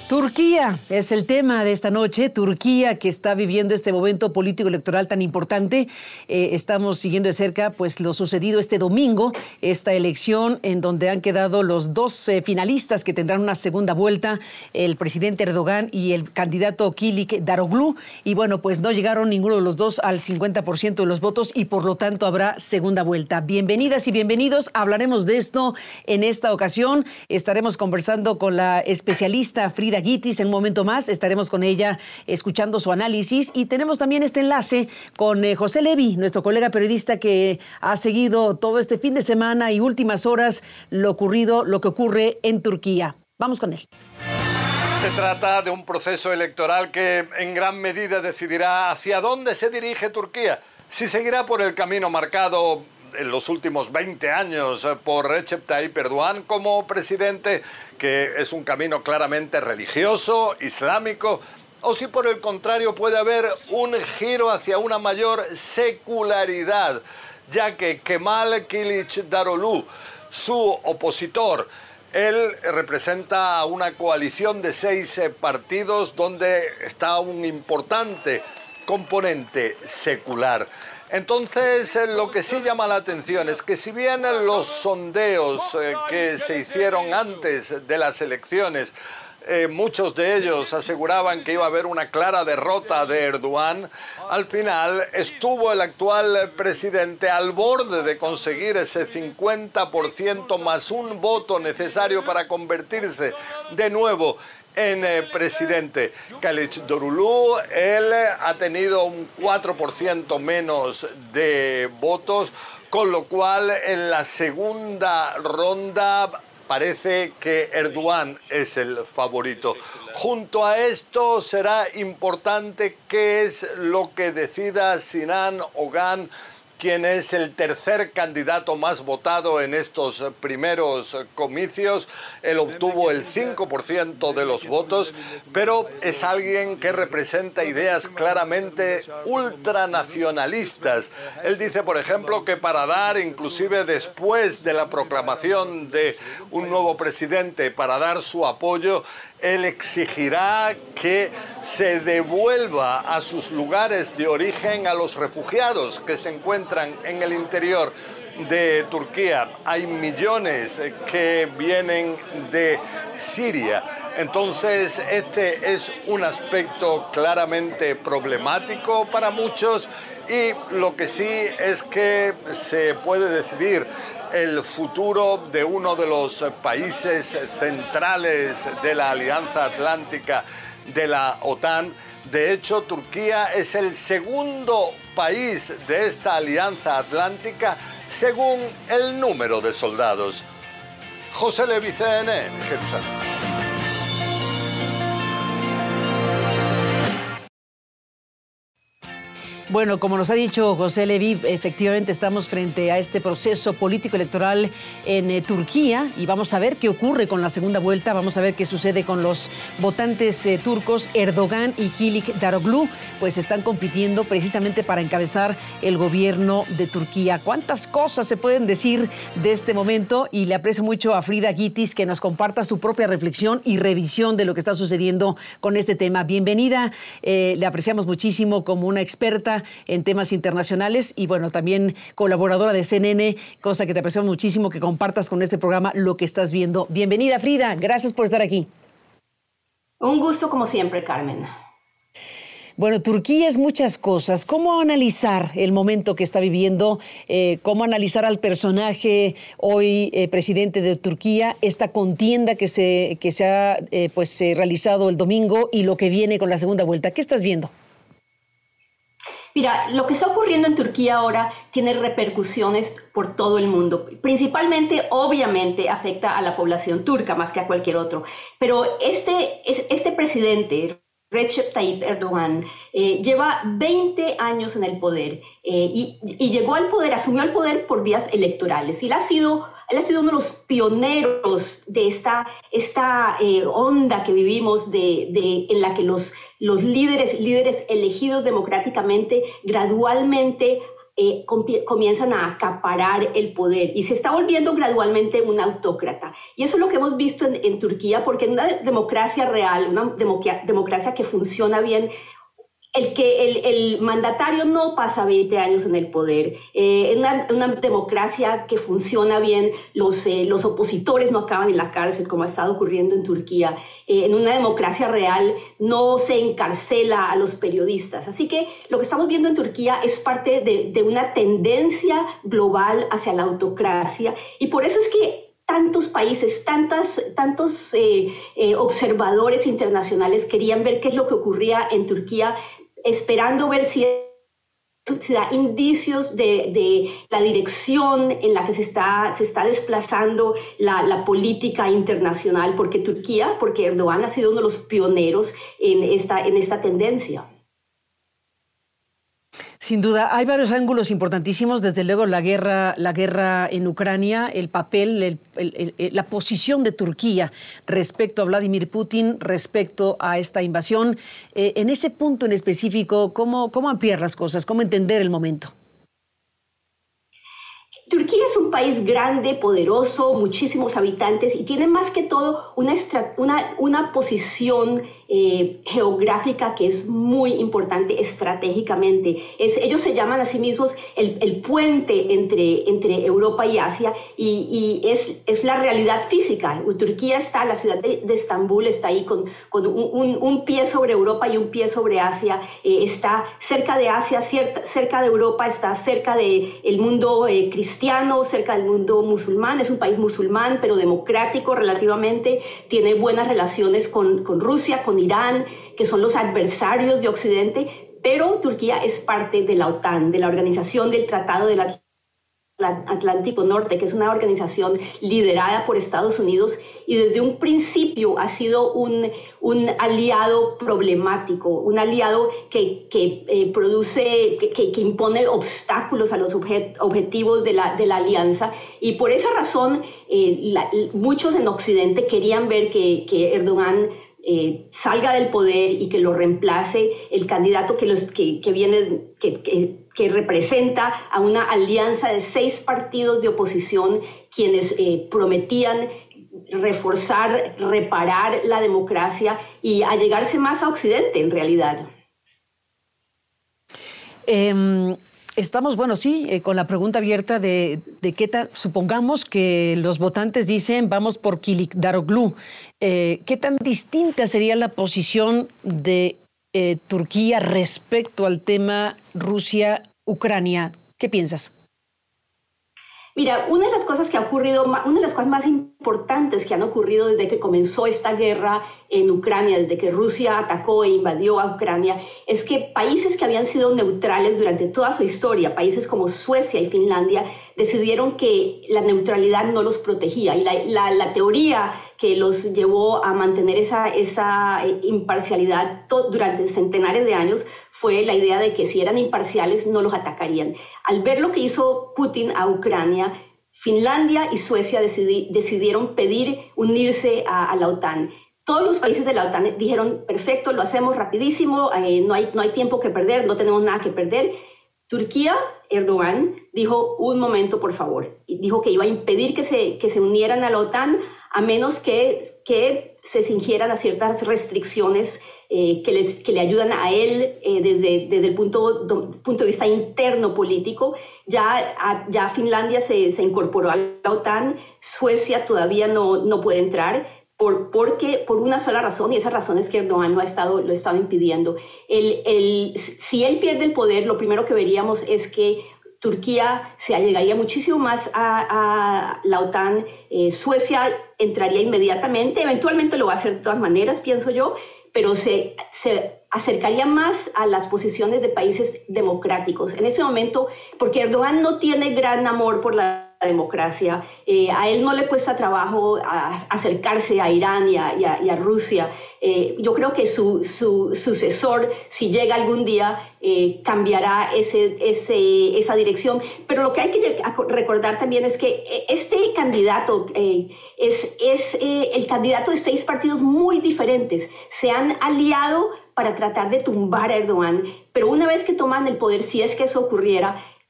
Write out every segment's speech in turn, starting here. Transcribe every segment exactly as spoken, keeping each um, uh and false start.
Turquía es el tema de esta noche. Turquía, que está viviendo este momento político electoral tan importante. Eh, estamos siguiendo de cerca pues lo sucedido este domingo, esta elección en donde han quedado los dos eh, finalistas que tendrán una segunda vuelta, el presidente Erdogan y el candidato Kilik Daroglu. Y bueno, pues no llegaron ninguno de los dos al cincuenta por ciento de los votos y por lo tanto habrá segunda vuelta. Bienvenidas y bienvenidos. Hablaremos de esto en esta ocasión. Estaremos conversando con la especialista Frida Guitis en un momento más. Estaremos con ella escuchando su análisis y tenemos también este enlace con eh, José Levi, nuestro colega periodista que ha seguido todo este fin de semana y últimas horas lo ocurrido, lo que ocurre en Turquía. Vamos con él. Se trata de un proceso electoral que en gran medida decidirá hacia dónde se dirige Turquía. Si seguirá por el camino marcado en los últimos veinte años por Recep Tayyip Erdogan como presidente, que es un camino claramente religioso, islámico, o si por el contrario puede haber un giro hacia una mayor secularidad, ya que Kemal Kılıçdaroğlu, su opositor, él representa una coalición de seis partidos donde está un importante componente secular. Entonces, lo que sí llama la atención es que si bien los sondeos eh, que se hicieron antes de las elecciones, eh, muchos de ellos aseguraban que iba a haber una clara derrota de Erdogan, al final estuvo el actual presidente al borde de conseguir ese cincuenta por ciento más un voto necesario para convertirse de nuevo en eh, presidente. Kılıçdaroğlu, él ha tenido un cuatro por ciento menos de votos, con lo cual en la segunda ronda parece que Erdogan es el favorito. Junto a esto será importante qué es lo que decida Sinan Ogan, quien es el tercer candidato más votado en estos primeros comicios. Él obtuvo el cinco por ciento de los votos, pero es alguien que representa ideas claramente ultranacionalistas. Él dice, por ejemplo, que para dar, inclusive después de la proclamación de un nuevo presidente, para dar su apoyo, él exigirá que se devuelva a sus lugares de origen a los refugiados que se encuentran en el interior de Turquía. Hay millones que vienen de Siria. Entonces, este es un aspecto claramente problemático para muchos y lo que sí es que se puede decidir el futuro de uno de los países centrales de la Alianza Atlántica de la OTAN. De hecho, Turquía es el segundo país de esta Alianza Atlántica según el número de soldados. José Levi, C N N, Jerusalén. Bueno, como nos ha dicho José Levi, efectivamente estamos frente a este proceso político electoral en eh, Turquía y vamos a ver qué ocurre con la segunda vuelta, vamos a ver qué sucede con los votantes eh, turcos. Erdogan y Kilik Daroglu pues están compitiendo precisamente para encabezar el gobierno de Turquía. ¿Cuántas cosas se pueden decir de este momento? Y le aprecio mucho a Frida Guitis que nos comparta su propia reflexión y revisión de lo que está sucediendo con este tema. Bienvenida, eh, le apreciamos muchísimo como una experta en temas internacionales y bueno, también colaboradora de C N N, cosa que te apreciamos muchísimo que compartas con este programa lo que estás viendo. Bienvenida, Frida, gracias por estar aquí. Un gusto como siempre, Carmen. Bueno, Turquía es muchas cosas. ¿Cómo analizar el momento que está viviendo? Eh, ¿Cómo analizar al personaje hoy eh, presidente de Turquía, esta contienda que se, que se ha eh, pues, eh, realizado el domingo y lo que viene con la segunda vuelta? ¿Qué estás viendo? Mira, lo que está ocurriendo en Turquía ahora tiene repercusiones por todo el mundo. Principalmente, obviamente, afecta a la población turca más que a cualquier otro. Pero este, este presidente, Recep Tayyip Erdogan, eh, lleva veinte años en el poder eh, y, y llegó al poder, asumió el poder por vías electorales. Y él ha sido, él ha sido uno de los pioneros de esta, esta eh, onda que vivimos de, de, en la que los, los líderes, líderes elegidos democráticamente gradualmente eh, comienzan a acaparar el poder y se está volviendo gradualmente un autócrata. Y eso es lo que hemos visto en, en Turquía, porque en una democracia real, una democracia, democracia que funciona bien, El, que el, el mandatario no pasa veinte años en el poder. Eh, en una, una democracia que funciona bien, los, eh, los opositores no acaban en la cárcel, como ha estado ocurriendo en Turquía. Eh, en una democracia real no se encarcela a los periodistas. Así que lo que estamos viendo en Turquía es parte de, de una tendencia global hacia la autocracia. Y por eso es que tantos países, tantas, tantos eh, eh, observadores internacionales querían ver qué es lo que ocurría en Turquía, esperando ver si se da indicios de, de la dirección en la que se está, se está desplazando la, la política internacional, porque Turquía, porque Erdogan ha sido uno de los pioneros en esta, en esta tendencia. Sin duda, hay varios ángulos importantísimos, desde luego la guerra, la guerra en Ucrania, el papel, el, el, el, la posición de Turquía respecto a Vladimir Putin, respecto a esta invasión. Eh, en ese punto en específico, ¿cómo, cómo ampliar las cosas? ¿Cómo entender el momento? Turquía es un país grande, poderoso, muchísimos habitantes y tiene más que todo una, una, una posición eh, geográfica que es muy importante estratégicamente. Es, ellos se llaman a sí mismos el, el puente entre, entre Europa y Asia y, y es, es la realidad física. Turquía está, la ciudad de, de Estambul está ahí con, con un, un pie sobre Europa y un pie sobre Asia. Eh, está cerca de Asia, cerca, cerca de Europa, está cerca del mundo eh, cristiano. Cerca del mundo musulmán, es un país musulmán pero democrático relativamente, tiene buenas relaciones con, con Rusia, con Irán, que son los adversarios de Occidente, pero Turquía es parte de la OTAN, de la Organización del Tratado del Atlántico Norte, que es una organización liderada por Estados Unidos y desde un principio ha sido un, un aliado problemático, un aliado que, que eh, produce, que, que impone obstáculos a los objet, objetivos de la, de la alianza y por esa razón eh, la, muchos en Occidente querían ver que, que Erdogan Eh, salga del poder y que lo reemplace el candidato que, los, que, que viene, que, que, que representa a una alianza de seis partidos de oposición quienes eh, prometían reforzar, reparar la democracia y allegarse más a Occidente en realidad. Eh... Estamos, bueno, sí, eh, con la pregunta abierta de, de qué tal, supongamos que los votantes dicen vamos por Kılıçdaroğlu. Eh, ¿Qué tan distinta sería la posición de eh, Turquía respecto al tema Rusia-Ucrania? ¿Qué piensas? Mira, una de las cosas que ha ocurrido, una de las cosas más importantes que han ocurrido desde que comenzó esta guerra en Ucrania, desde que Rusia atacó e invadió a Ucrania, es que países que habían sido neutrales durante toda su historia, países como Suecia y Finlandia, decidieron que la neutralidad no los protegía. Y la, la, la teoría que los llevó a mantener esa, esa imparcialidad durante centenares de años fue la idea de que si eran imparciales no los atacarían. Al ver lo que hizo Putin a Ucrania, Finlandia y Suecia decidi, decidieron pedir unirse a, a la OTAN. Todos los países de la OTAN dijeron, perfecto, lo hacemos rapidísimo, eh, no, hay, no hay tiempo que perder, no tenemos nada que perder. Turquía, Erdogan, dijo, un momento, por favor, y dijo que iba a impedir que se, que se unieran a la OTAN a menos que, que se cingieran a ciertas restricciones eh, que, les, que le ayudan a él eh, desde, desde el punto, do, punto de vista interno político. Ya, a, ya Finlandia se, se incorporó a la OTAN, Suecia todavía no, no puede entrar, Por, porque, por una sola razón, y esa razón es que Erdogan lo ha estado, lo ha estado impidiendo. El, el, si él pierde el poder, lo primero que veríamos es que Turquía se allegaría muchísimo más a, a la OTAN, eh, Suecia entraría inmediatamente, eventualmente lo va a hacer de todas maneras, pienso yo, pero se, se acercaría más a las posiciones de países democráticos. En ese momento, porque Erdogan no tiene gran amor por la democracia, eh, a él no le cuesta trabajo a, acercarse a Irán y a, y a, y a Rusia. Eh, yo creo que su, su sucesor, si llega algún día, eh, cambiará ese, ese, esa dirección. Pero lo que hay que recordar también es que este candidato eh, es, es eh, el candidato de seis partidos muy diferentes. Se han aliado para tratar de tumbar a Erdogan, pero una vez que toman el poder, si es que eso ocurriera,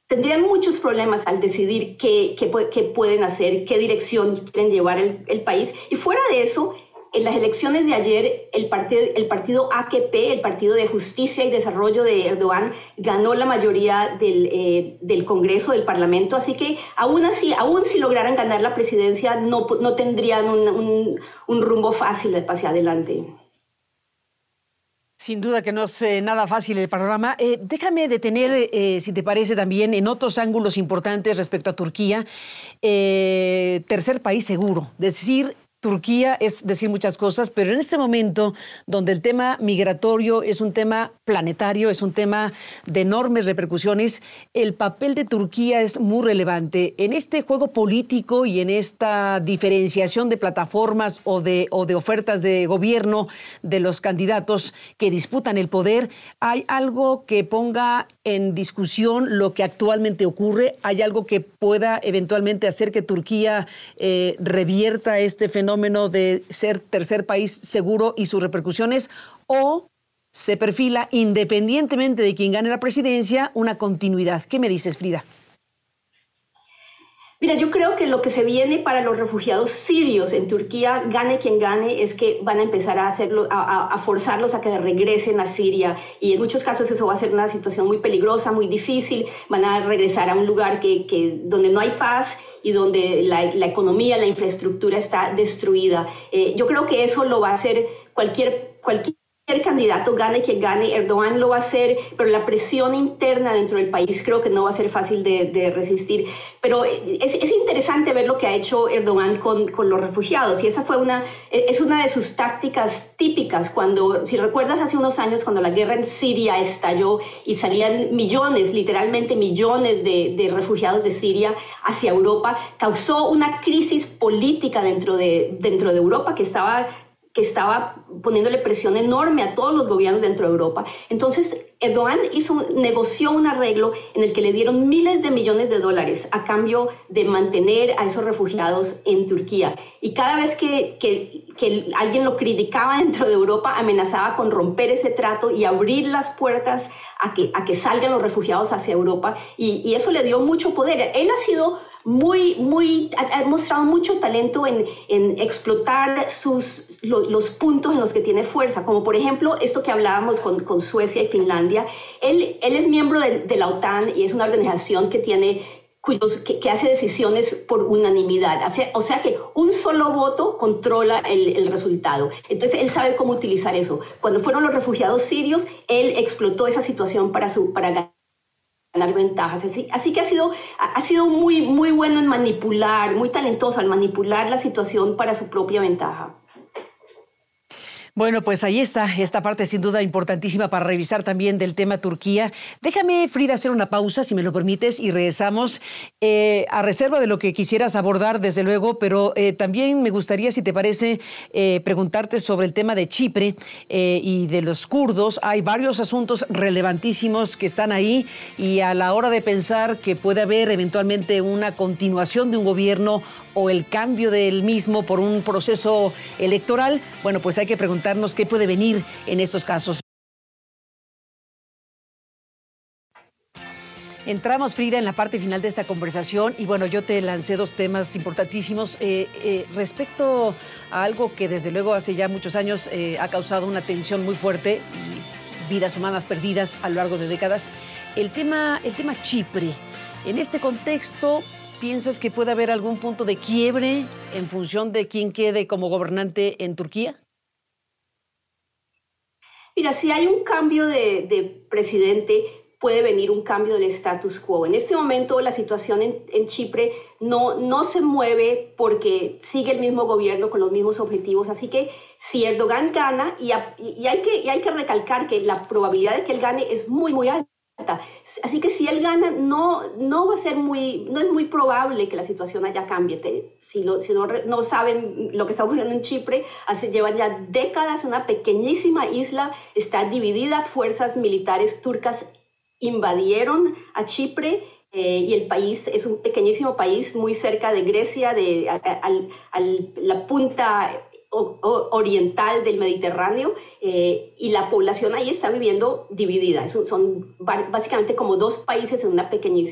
tendrían muchos problemas al decidir qué, qué, qué pueden hacer, qué dirección quieren llevar el, el país. Y fuera de eso, en las elecciones de ayer, el partido, el partido A K P, el Partido de Justicia y Desarrollo de Erdogan, ganó la mayoría del, eh, del Congreso, del Parlamento. Así que aún así, aún si lograran ganar la presidencia, no, no tendrían un, un, un rumbo fácil hacia adelante. Sin duda que no es eh, nada fácil el panorama. Eh, déjame detener, eh, si te parece, también en otros ángulos importantes respecto a Turquía. Eh, tercer país seguro, es decir, Turquía es decir muchas cosas, pero en este momento donde el tema migratorio es un tema planetario, es un tema de enormes repercusiones, el papel de Turquía es muy relevante. En este juego político y en esta diferenciación de plataformas o de, o de ofertas de gobierno de los candidatos que disputan el poder, ¿hay algo que ponga en discusión lo que actualmente ocurre? ¿Hay algo que pueda eventualmente hacer que Turquía eh, revierta este fenómeno de ser tercer país seguro y sus repercusiones, o se perfila, independientemente de quien gane la presidencia, una continuidad? ¿Qué me dices, Frida? Mira, yo creo que lo que se viene para los refugiados sirios en Turquía, gane quien gane, es que van a empezar a hacerlo, a, a forzarlos a que regresen a Siria, y en muchos casos eso va a ser una situación muy peligrosa, muy difícil. Van a regresar a un lugar que, que donde no hay paz y donde la, la economía, la infraestructura está destruida. Eh, yo creo que eso lo va a hacer cualquier cualquier candidato, gane quien gane. Erdogan lo va a hacer, pero la presión interna dentro del país creo que no va a ser fácil de, de resistir. Pero es, es interesante ver lo que ha hecho Erdogan con, con los refugiados, y esa fue una, es una de sus tácticas típicas. Cuando, si recuerdas, hace unos años cuando la guerra en Siria estalló y salían millones, literalmente millones de, de refugiados de Siria hacia Europa, causó una crisis política dentro de, dentro de Europa que estaba que estaba poniéndole presión enorme a todos los gobiernos dentro de Europa. Entonces, Erdogan hizo, negoció un arreglo en el que le dieron miles de millones de dólares a cambio de mantener a esos refugiados en Turquía. Y cada vez que, que, que alguien lo criticaba dentro de Europa, amenazaba con romper ese trato y abrir las puertas a que, a que salgan los refugiados hacia Europa. Y, y eso le dio mucho poder. Él ha sido muy, muy, ha, ha mostrado mucho talento en, en explotar sus, lo, los puntos en los que tiene fuerza, como por ejemplo esto que hablábamos con, con Suecia y Finlandia. Él, él es miembro de, de la OTAN y es una organización que tiene cuyos, que, que hace decisiones por unanimidad. Hace, o sea que un solo voto controla el, el resultado. Entonces él sabe cómo utilizar eso. Cuando fueron los refugiados sirios, él explotó esa situación para, su, para ganar ganar ventajas. Así, así que ha sido, ha sido muy, muy bueno en manipular, muy talentoso al manipular la situación para su propia ventaja. Bueno, pues ahí está, esta parte sin duda importantísima para revisar también del tema Turquía. Déjame, Frida, hacer una pausa, si me lo permites, y regresamos eh, a reserva de lo que quisieras abordar, desde luego, pero eh, también me gustaría, si te parece, eh, preguntarte sobre el tema de Chipre eh, y de los kurdos. Hay varios asuntos relevantísimos que están ahí, y a la hora de pensar que puede haber eventualmente una continuación de un gobierno o el cambio del mismo por un proceso electoral, bueno, pues hay que preguntarnos qué puede venir en estos casos. Entramos, Frida, en la parte final de esta conversación, y bueno, yo te lancé dos temas importantísimos eh, eh, respecto a algo que desde luego hace ya muchos años eh, ha causado una tensión muy fuerte y vidas humanas perdidas a lo largo de décadas. El tema, el tema Chipre. En este contexto, ¿piensas que puede haber algún punto de quiebre en función de quién quede como gobernante en Turquía? Mira, si hay un cambio de, de presidente, puede venir un cambio del status quo. En este momento la situación en, en Chipre no, no se mueve porque sigue el mismo gobierno con los mismos objetivos. Así que si Erdogan gana, y, a, y, hay, que, y hay que recalcar que la probabilidad de que él gane es muy, muy alta. Así que si él gana, no, no va a ser muy, no es muy probable que la situación allá cambie. Si, lo, si no, no saben lo que está ocurriendo en Chipre, hace, llevan ya décadas, una pequeñísima isla está dividida, fuerzas militares turcas invadieron a Chipre eh, y el país es un pequeñísimo país muy cerca de Grecia, de a, a, a, a la punta oriental del Mediterráneo, eh, y la población ahí está viviendo dividida. Son, son básicamente como dos países en una pequeñísima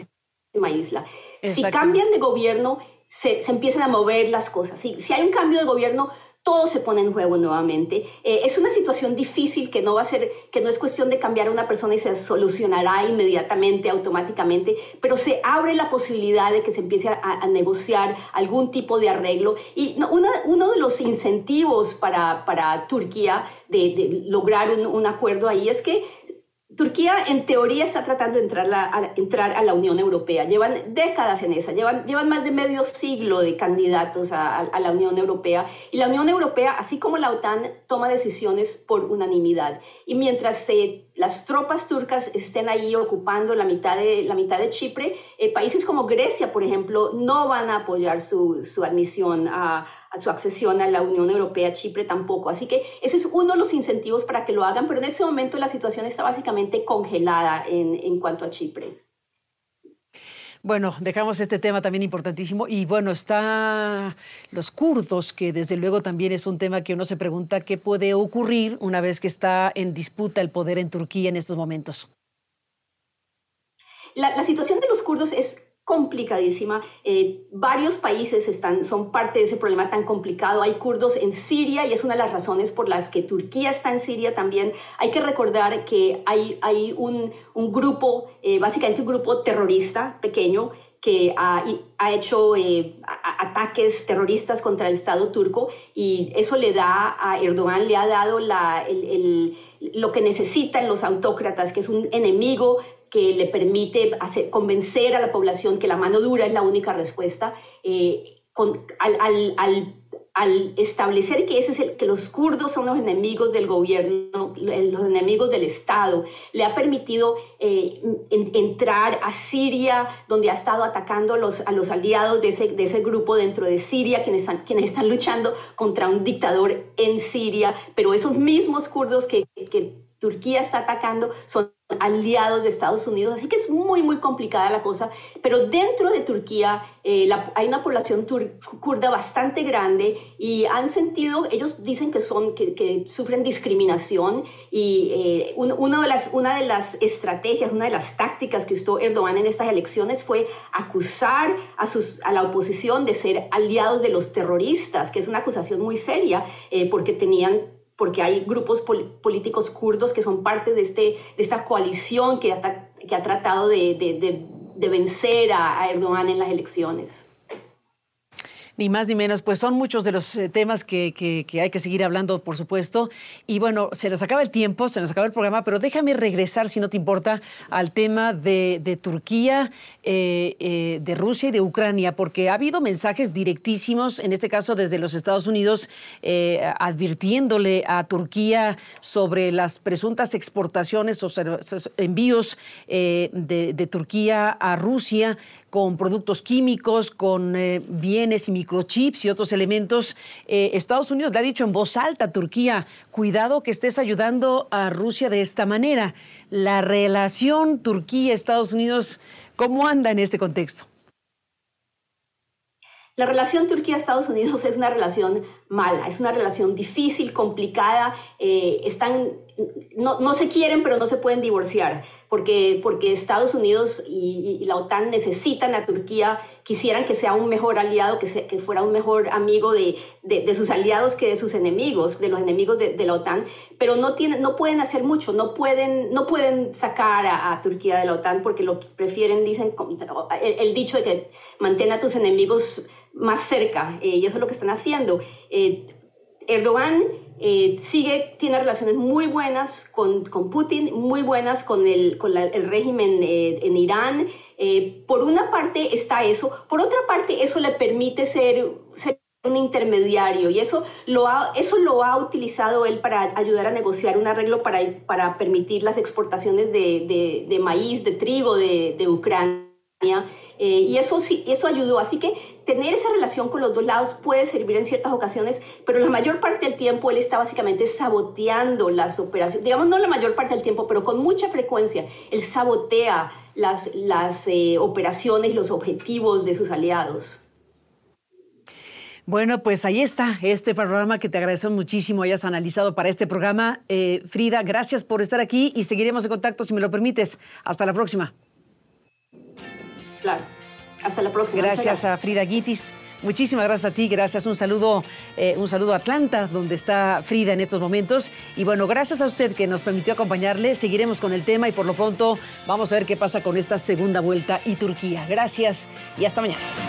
isla. Si cambian de gobierno, se, se empiezan a mover las cosas. Si, si hay un cambio de gobierno, todo se pone en juego nuevamente. Eh, es una situación difícil que no va a ser, que no es cuestión de cambiar a una persona y se solucionará inmediatamente, automáticamente, pero se abre la posibilidad de que se empiece a, a negociar algún tipo de arreglo. Y no, una, uno de los incentivos para, para Turquía de, de lograr un, un acuerdo ahí es que Turquía, en teoría, está tratando de entrar, la, a, entrar a la Unión Europea. Llevan décadas en esa, llevan, llevan más de medio siglo de candidatos a, a, a la Unión Europea. Y la Unión Europea, así como la OTAN, toma decisiones por unanimidad. Y mientras eh, las tropas turcas estén ahí ocupando la mitad de, la mitad de Chipre, eh, países como Grecia, por ejemplo, no van a apoyar su, su admisión a, a su accesión a la Unión Europea, Chipre tampoco. Así que ese es uno de los incentivos para que lo hagan, pero en ese momento la situación está básicamente congelada en, en cuanto a Chipre. Bueno, dejamos este tema también importantísimo y bueno, está los kurdos, que desde luego también es un tema que uno se pregunta qué puede ocurrir una vez que está en disputa el poder en Turquía en estos momentos. La, la situación de los kurdos es complicadísima. Eh, varios países están, son parte de ese problema tan complicado. Hay kurdos en Siria y es una de las razones por las que Turquía está en Siria también. Hay que recordar que hay, hay un, un grupo, eh, básicamente un grupo terrorista pequeño que ha, ha hecho eh, a, ataques terroristas contra el Estado turco y eso le da a Erdogan, le ha dado la, el, el, lo que necesitan los autócratas, que es un enemigo que le permite hacer, convencer a la población que la mano dura es la única respuesta, eh, con, al, al, al, al establecer que, ese es el, que los kurdos son los enemigos del gobierno, los enemigos del Estado, le ha permitido eh, en, entrar a Siria, donde ha estado atacando a los, a los aliados de ese, de ese grupo dentro de Siria, quienes están, quienes están luchando contra un dictador en Siria, pero esos mismos kurdos que, que Turquía está atacando son aliados de Estados Unidos, así que es muy, muy complicada la cosa, pero dentro de Turquía eh, la, hay una población kurda bastante grande y han sentido, ellos dicen que, son, que, que sufren discriminación y eh, un, uno de las, una de las estrategias, una de las tácticas que usó Erdogan en estas elecciones fue acusar a, sus, a la oposición de ser aliados de los terroristas, que es una acusación muy seria eh, porque tenían porque hay grupos pol políticos kurdos que son parte de, este, de esta coalición que, hasta, que ha tratado de, de, de, de vencer a, a Erdogan en las elecciones. Ni más ni menos, pues son muchos de los eh, temas que, que, que hay que seguir hablando, por supuesto. Y bueno, se nos acaba el tiempo, se nos acaba el programa, pero déjame regresar, si no te importa, al tema de, de Turquía, eh, eh, de Rusia y de Ucrania, porque ha habido mensajes directísimos, en este caso desde los Estados Unidos, eh, advirtiéndole a Turquía sobre las presuntas exportaciones o sea, envíos eh, de, de Turquía a Rusia, con productos químicos, con eh, bienes y microchips y otros elementos. Eh, Estados Unidos le ha dicho en voz alta a Turquía, cuidado que estés ayudando a Rusia de esta manera. La relación Turquía-Estados Unidos, ¿cómo anda en este contexto? La relación Turquía-Estados Unidos es una relación mala, es una relación difícil, complicada, eh, están, no, no se quieren pero no se pueden divorciar, porque, porque Estados Unidos y, y la OTAN necesitan a Turquía, quisieran que sea un mejor aliado, que, se, que fuera un mejor amigo de, de, de sus aliados que de sus enemigos, de los enemigos de, de la OTAN, pero no, tienen, no pueden hacer mucho, no pueden, no pueden sacar a, a Turquía de la OTAN porque lo que prefieren, dicen, el, el dicho de que mantén a tus enemigos más cerca, eh, y eso es lo que están haciendo. Eh, Erdogan eh, sigue, tiene relaciones muy buenas con, con Putin, muy buenas con el, con la, el régimen eh, en Irán. Eh, por una parte está eso, por otra parte eso le permite ser, ser un intermediario y eso lo, ha, eso lo ha utilizado él para ayudar a negociar un arreglo para, para permitir las exportaciones de, de, de maíz, de trigo de, de Ucrania. Eh, y eso sí, eso ayudó. Así que tener esa relación con los dos lados puede servir en ciertas ocasiones, pero la mayor parte del tiempo él está básicamente saboteando las operaciones. Digamos, no la mayor parte del tiempo, pero con mucha frecuencia él sabotea las, las eh, operaciones y los objetivos de sus aliados. Bueno, pues ahí está este programa que te agradecemos muchísimo hayas analizado para este programa. Eh, Frida, gracias por estar aquí y seguiremos en contacto si me lo permites. Hasta la próxima. Claro. Hasta la próxima. Gracias a Frida Guitis. Muchísimas gracias a ti, gracias. Un saludo, eh, un saludo a Atlanta, donde está Frida en estos momentos. Y bueno, gracias a usted que nos permitió acompañarle. Seguiremos con el tema y por lo pronto vamos a ver qué pasa con esta segunda vuelta y Turquía. Gracias y hasta mañana.